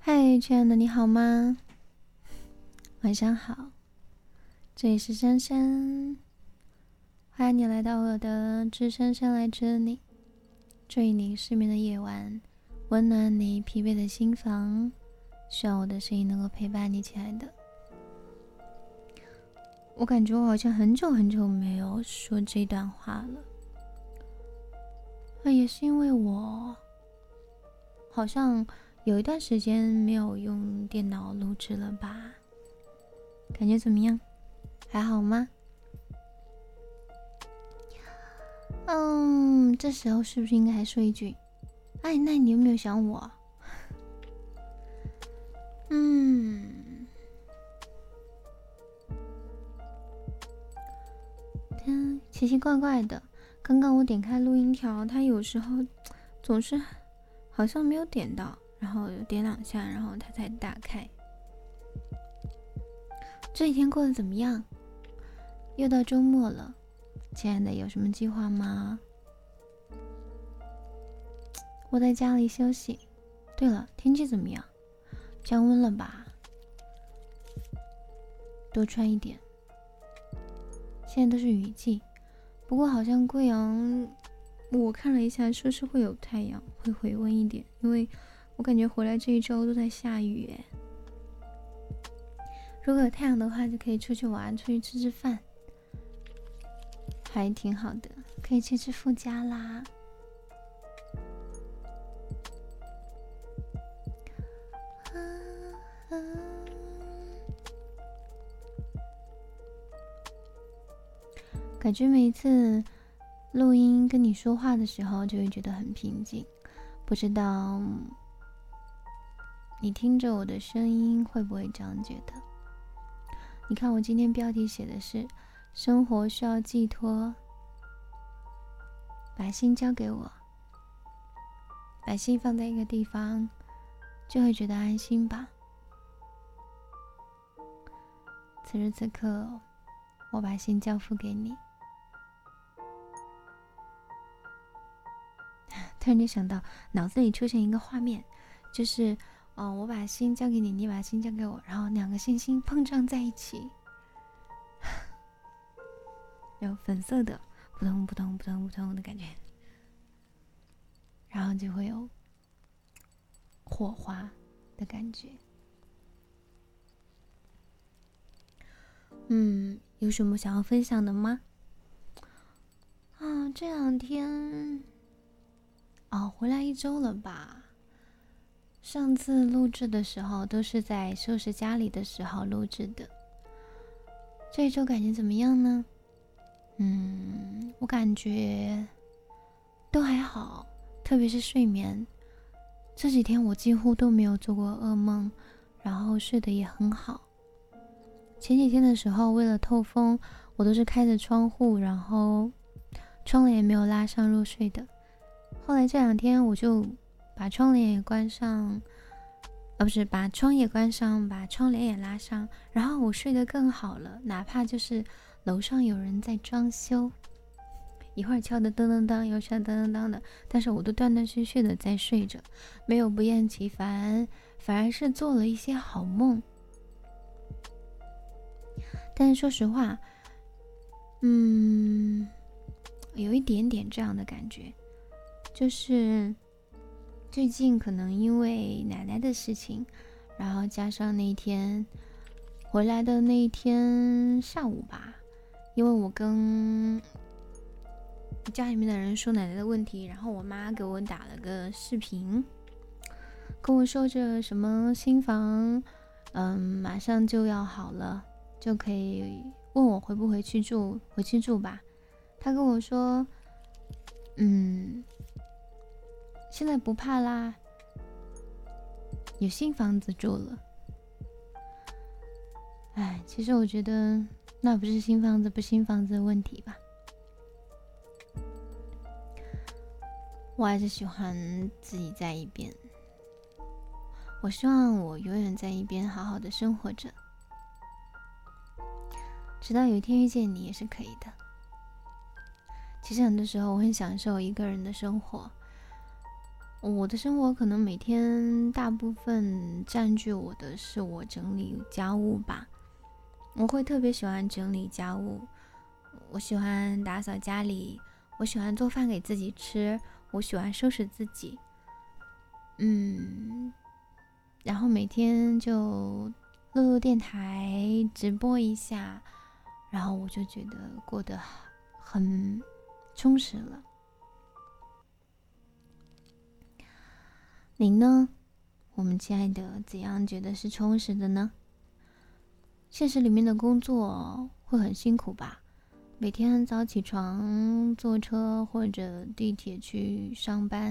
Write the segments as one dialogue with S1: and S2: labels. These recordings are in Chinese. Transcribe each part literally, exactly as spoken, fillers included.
S1: 嗨，亲爱的，你好吗？晚上好，这里是珊珊，欢迎你来到我的致珊珊来这里，治愈你失眠的夜晚，温暖你疲惫的心房，希望我的声音能够陪伴你，亲爱的。我感觉我好像很久很久没有说这段话了，那也是因为我好像有一段时间没有用电脑录制了吧？感觉怎么样？还好吗？嗯，这时候是不是应该还说一句：“哎，那你有没有想我？”嗯，它奇奇怪怪的。刚刚我点开录音条，它有时候总是好像没有点到，然后点两下，然后它才打开。这几天过得怎么样？又到周末了，亲爱的，有什么计划吗？我在家里休息。对了，天气怎么样？降温了吧？多穿一点。现在都是雨季，不过好像贵阳，我看了一下，说是会有太阳，会回温一点，因为我感觉回来这一周都在下雨耶。如果有太阳的话，就可以出去玩，出去吃吃饭，还挺好的，可以去吃富家啦。感觉每一次录音跟你说话的时候，就会觉得很平静。不知道你听着我的声音会不会这样觉得？你看我今天标题写的是生活需要寄托，把心交给我，把心放在一个地方，就会觉得安心吧。此时此刻，我把心交付给你。突然间想到，脑子里出现一个画面，就是，哦，我把心交给你，你把心交给我，然后两个星星碰撞在一起，有粉色的扑通扑通扑通扑通的感觉，然后就会有火花的感觉。嗯，有什么想要分享的吗？啊，这两天。哦，回来一周了吧？上次录制的时候都是在收拾家里的时候录制的。这一周感觉怎么样呢？嗯，我感觉都还好，特别是睡眠。这几天我几乎都没有做过噩梦，然后睡得也很好。前几天的时候，为了透风，我都是开着窗户，然后窗帘也没有拉上入睡的。后来这两天我就把窗帘也关上，呃，不是把窗也关上，把窗帘也拉上，然后我睡得更好了。哪怕就是楼上有人在装修，一会儿敲的噔噔噔，一会儿敲的噔噔噔的，但是我都断断续续的在睡着，没有不厌其烦，反而是做了一些好梦。但是说实话，嗯，有一点点这样的感觉。就是最近可能因为奶奶的事情，然后加上那一天回来的那一天上午吧，因为我跟家里面的人说奶奶的问题，然后我妈给我打了个视频，跟我说着什么新房嗯马上就要好了，就可以问我回不回去住，回去住吧。她跟我说嗯现在不怕啦，有新房子住了。哎，其实我觉得那不是新房子不新房子的问题吧，我还是喜欢自己在一边。我希望我永远在一边好好的生活着，直到有一天遇见你也是可以的。其实很多时候我很享受一个人的生活， 我的生活可能每天大部分占据我的是我整理家务吧。我会特别喜欢整理家务，我喜欢打扫家里，我喜欢做饭给自己吃，我喜欢收拾自己。嗯，然后每天就录录电台，直播一下，然后我就觉得过得很充实了。您呢？我们亲爱的，怎样觉得是充实的呢？现实里面的工作会很辛苦吧？每天很早起床，坐车或者地铁去上班，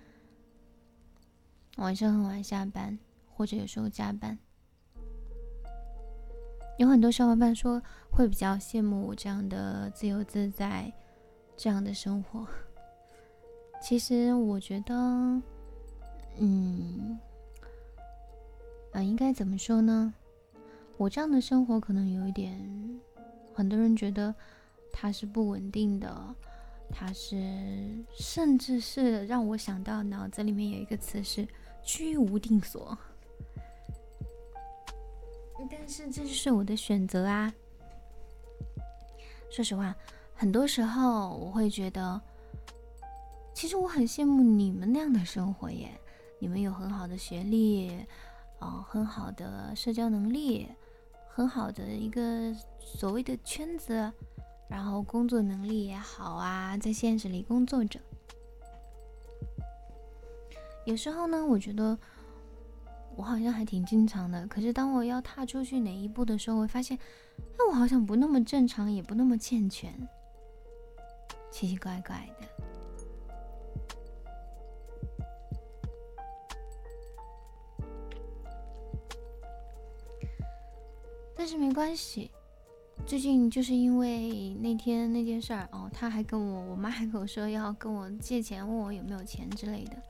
S1: 晚上很晚下班，或者有时候加班。有很多小伙伴说会比较羡慕我这样的自由自在这样的生活。其实我觉得嗯呃，应该怎么说呢，我这样的生活可能有一点，很多人觉得它是不稳定的，它是甚至是让我想到脑子里面有一个词是居无定所。但是这就是我的选择啊。说实话，很多时候我会觉得，其实我很羡慕你们那样的生活耶。你们有很好的学历，呃，很好的社交能力，很好的一个所谓的圈子，然后工作能力也好啊，在现实里工作着。有时候呢，我觉得我好像还挺正常的，可是当我要踏出去哪一步的时候，我会发现，哎，我好像不那么正常，也不那么健全，奇奇怪怪的。但是没关系，最近就是因为那天那件事儿哦，他还跟我，我妈还跟我说要跟我借钱，问我有没有钱之类的。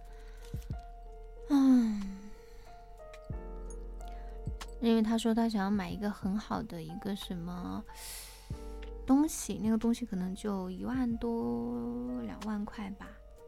S1: 嗯，因为他说他想要买一个很好的一个什么东西，那个东西可能就一万多两万块吧。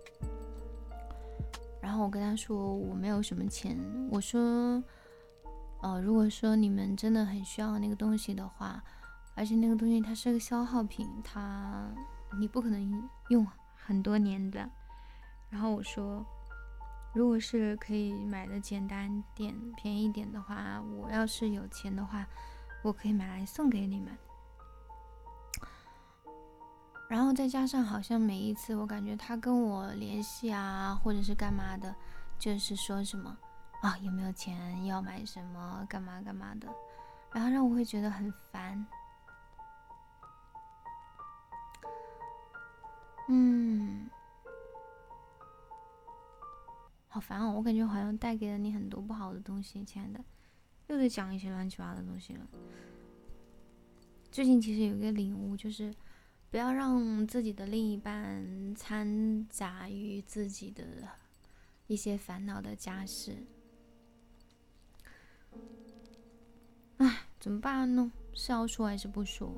S1: 然后我跟他说我没有什么钱，我说呃，如果说你们真的很需要那个东西的话，而且那个东西它是个消耗品，它你不可能用很多年的。然后我说，如果是可以买的简单点、便宜点的话，我要是有钱的话，我可以买来送给你们。然后再加上好像每一次我感觉他跟我联系啊，或者是干嘛的，就是说什么啊有没有钱要买什么干嘛干嘛的，然后让我会觉得很烦。嗯，好烦哦！我感觉好像带给了你很多不好的东西，亲爱的，又得讲一些乱七八糟的东西了。最近其实有一个领悟，就是不要让自己的另一半掺杂于自己的一些烦恼的家事。唉，怎么办呢？是要说还是不说？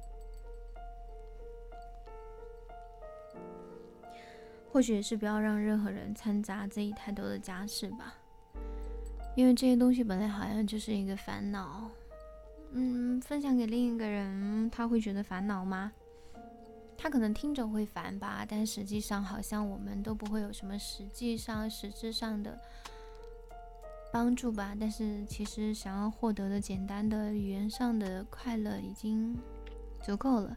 S1: 或许是不要让任何人掺杂自己太多的家事吧，因为这些东西本来好像就是一个烦恼。嗯，分享给另一个人，他会觉得烦恼吗？他可能听着会烦吧，但实际上好像我们都不会有什么实际上实质上的帮助吧。但是其实想要获得的简单的语言上的快乐已经足够了。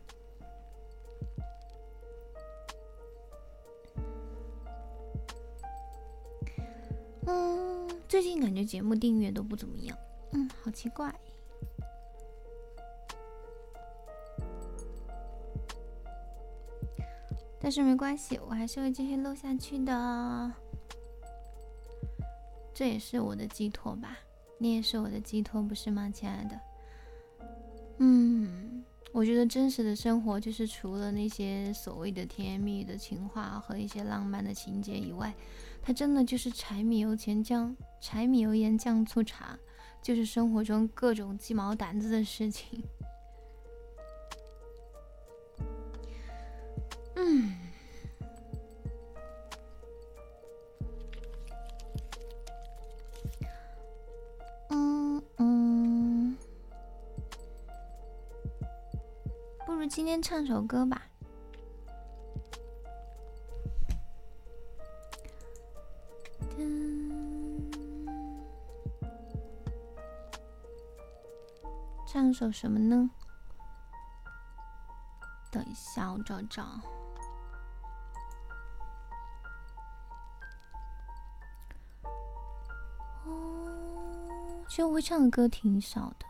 S1: 嗯，最近感觉节目订阅都不怎么样，嗯，好奇怪。但是没关系，我还是会继续录下去的。这也是我的寄托吧，你也是我的寄托，不是吗，亲爱的？嗯，我觉得真实的生活就是除了那些所谓的甜言蜜语的情话和一些浪漫的情节以外，它真的就是柴米油盐酱柴米油盐酱醋茶，就是生活中各种鸡毛掸子的事情。嗯， 不今天唱首歌吧？唱首什么呢？等一下，我找找。哦，其实我会唱的歌挺少的。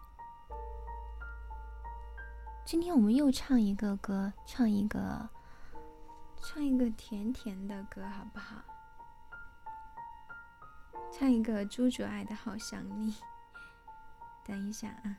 S1: 今天我们又唱一个歌，唱一个，唱一个甜甜的歌，好不好？唱一个朱主爱的《好想你》。等一下啊。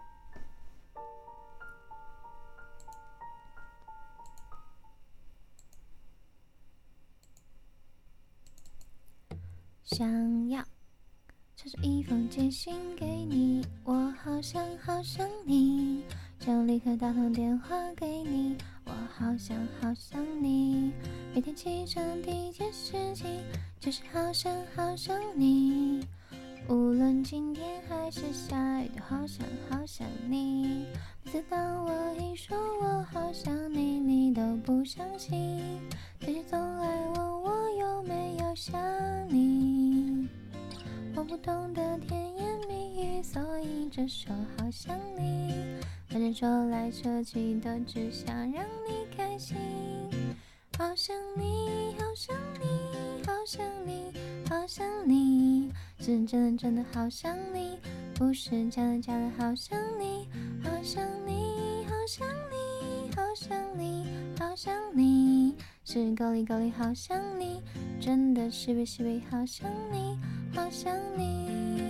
S1: 想要抄着一封简讯给你，我好想好想你，就立刻打通电话给你，我好想好想你，每天起床第一件事情就是好想好想你，无论今天还是下雨都好想好想你，每次当我一说我好想你，你都不相信，可是总爱问我有没有想你，我不懂得甜言蜜语，所以这首好想你，反正说来说去都只想让你开心，好想你好想你好想你好想你，是真的真的好想你，不是假的假的好想你，好想你好想你好想你好想你，是够力够力好想你，真的是被是被好想你好想你。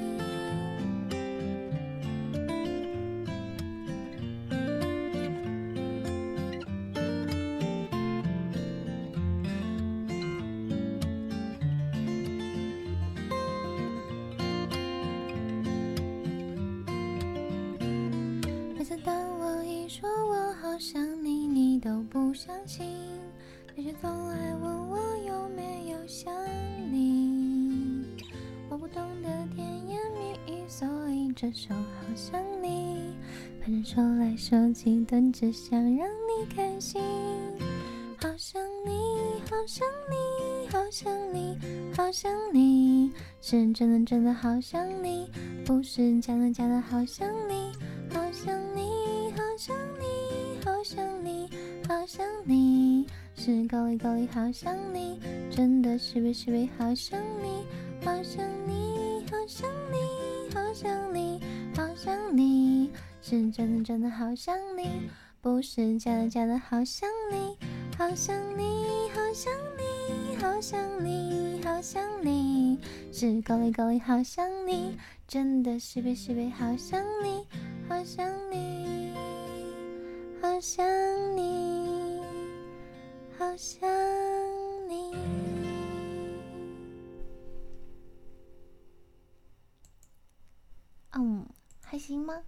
S1: 每次当我一说我好想你，你都不相信，可是总爱问我有没有想你，我不懂得甜言蜜语，所以这首好想你，反正说来说去都只想让你开心，好想你好想你好想你好想你，是真的真的好想你，不是假的假的好想你，好想你好想你好想你好想你，是够力够力好想你，真的是被是被好想你，好想你好想你好想你好想你，是真的真的好想你，不是假的假的好想你，好想你好想你好想你好想你，是够力够力好想你，真的是被是被好想你好想你好想你好想你。嗯，还行吗？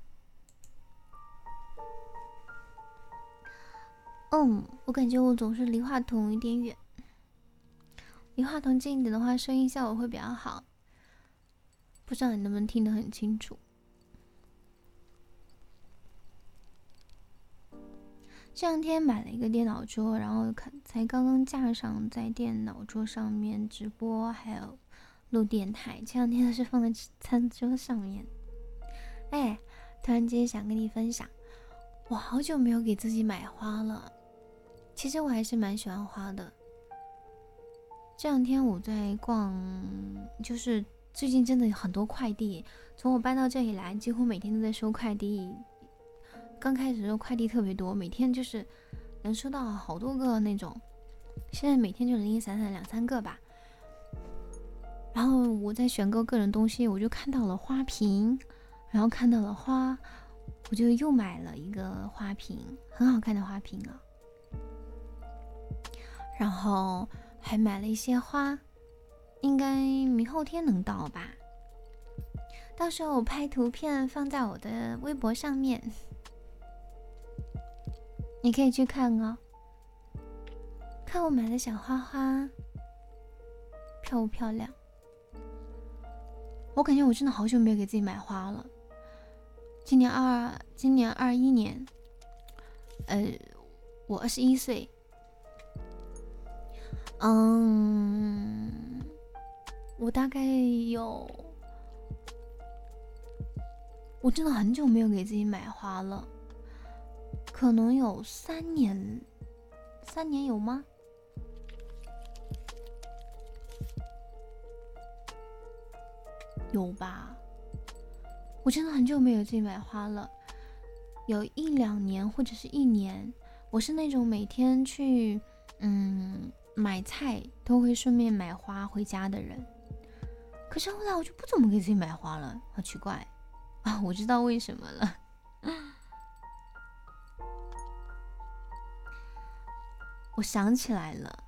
S1: 嗯，我感觉我总是离话筒有点远，离话筒近一点的话，声音效果会比较好。不知道你能不能听得很清楚？这两天买了一个电脑桌，然后看才刚刚架上，在电脑桌上面直播，还有录电台。前两天都是放在餐桌上面。哎，突然间想跟你分享，我好久没有给自己买花了。其实我还是蛮喜欢花的。这两天我在逛，就是最近真的很多快递，从我搬到这里来，几乎每天都在收快递。刚开始的时候快递特别多，每天就是能收到好多个那种，现在每天就零零散散两三个吧。然后我在选购个人东西，我就看到了花瓶，然后看到了花，我就又买了一个花瓶，很好看的花瓶啊。然后还买了一些花，应该明后天能到吧，到时候我拍图片放在我的微博上面，你可以去看哦，看我买的小花花漂不漂亮。我感觉我真的好久没有给自己买花了，今年二今年二一年呃，我二十一岁，嗯，我大概有，我真的很久没有给自己买花了，可能有三年，三年有吗？有吧？我真的很久没有自己买花了，有一两年或者是一年。我是那种每天去嗯买菜都会顺便买花回家的人，可是后来我就不怎么给自己买花了，好奇怪啊！我知道为什么了。我想起来了，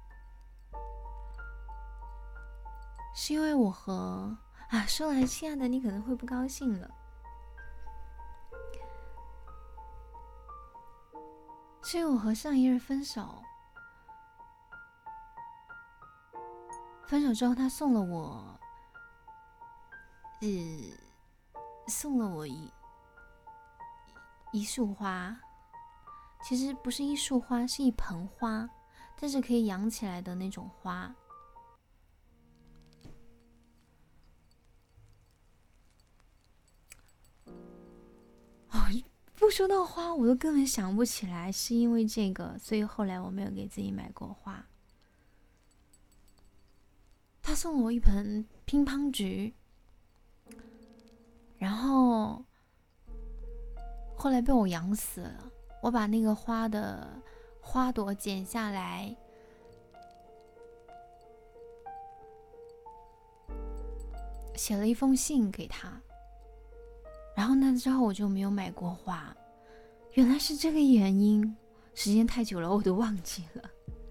S1: 是因为我和啊，说来亲爱的，你可能会不高兴了。是因为我和上一任分手，分手之后他送了我，呃，送了我一一束花，其实不是一束花，是一盆花，但是可以养起来的那种花。哦，不说到花，我都根本想不起来，是因为这个，所以后来我没有给自己买过花。他送了我一盆乒乓菊，然后后来被我养死了。我把那个花的花朵剪下来，写了一封信给他，然后那之后我就没有买过花。原来是这个原因，时间太久了，我都忘记了。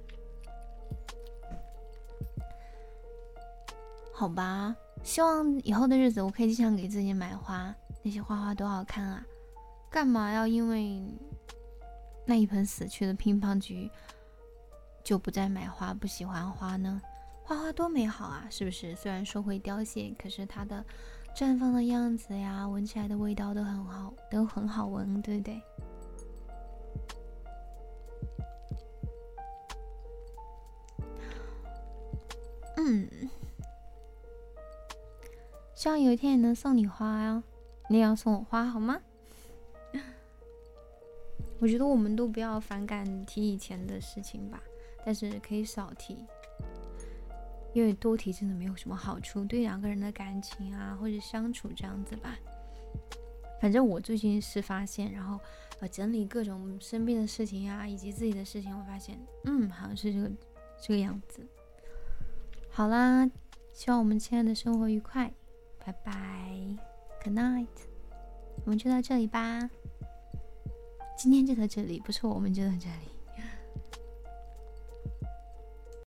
S1: 好吧，希望以后的日子我可以经常给自己买花，那些花花多好看啊！干嘛要因为那一盆死去的乒乓菊就不再买花，不喜欢花呢？花花多美好啊，是不是？虽然说会凋谢，可是它的绽放的样子呀，闻起来的味道都很好，都很好闻，对不对？嗯，希望有一天也能送你花呀，你也要送我花好吗？我觉得我们都不要反感提以前的事情吧，但是可以少提，因为多提真的没有什么好处，对两个人的感情啊或者相处这样子吧。反正我最近是发现，然后呃整理各种身边的事情啊以及自己的事情，我发现嗯好像是这个这个样子。好啦，希望我们亲爱的生活愉快，拜拜 ，Good night， 我们就到这里吧。今天就到这里，不是我们就到这里。